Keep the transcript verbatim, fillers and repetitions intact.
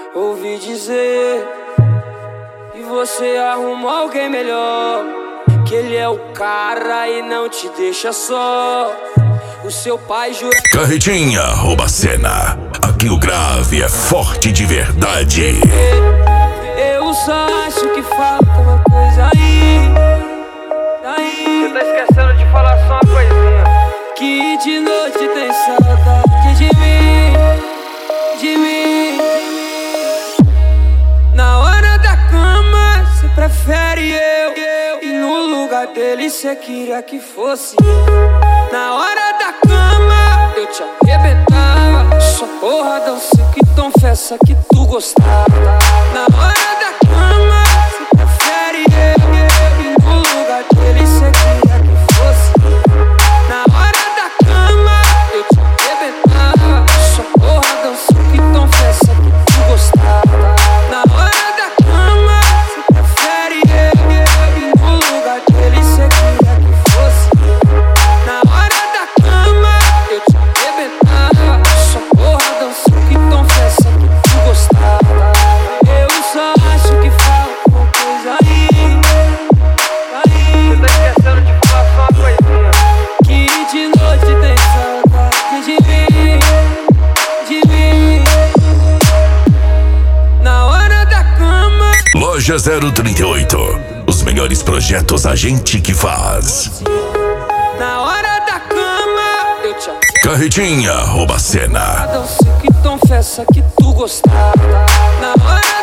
Ouvi dizer que você arrumou alguém melhor, que ele é o cara e não te deixa só. O seu pai jura. Carretinha rouba a cena. Aqui o grave é forte de verdade. Eu só acho que falta uma coisa aí. Aí. Você tá esquecendo de falar só uma coisinha. Que de noite tem saudade de mim, de mim. Na hora da cama cê prefere eu, e no lugar dele cê queria que fosse eu. Na hora da cama eu te arrebentava, só porradão sei que confessa que tu gostava. Na hora da cama cê prefere eu, e no lugar dele cê queria que fosse eu. Na hora da cama eu te arrebentava, só porradão sei que confessa que tu gostava. Na hora da cama cê prefere eu, e no lugar dele cê queria que fosse eu. Na hora da cama eu te arrebentava, só porradão sei que confessa que tu gostava. Eu só acho que falta uma coisa aí, aí. Você tá esquecendo de falar só uma coisinha. Que de noite tem saudade de mim, de mim. Na hora da cama. Loja zero trinta e oito. Os melhores projetos a gente que faz. Na hora da cama eu te Carretinha rouba a cena. arrebentava, sei que confessa que tu gostava. Na hora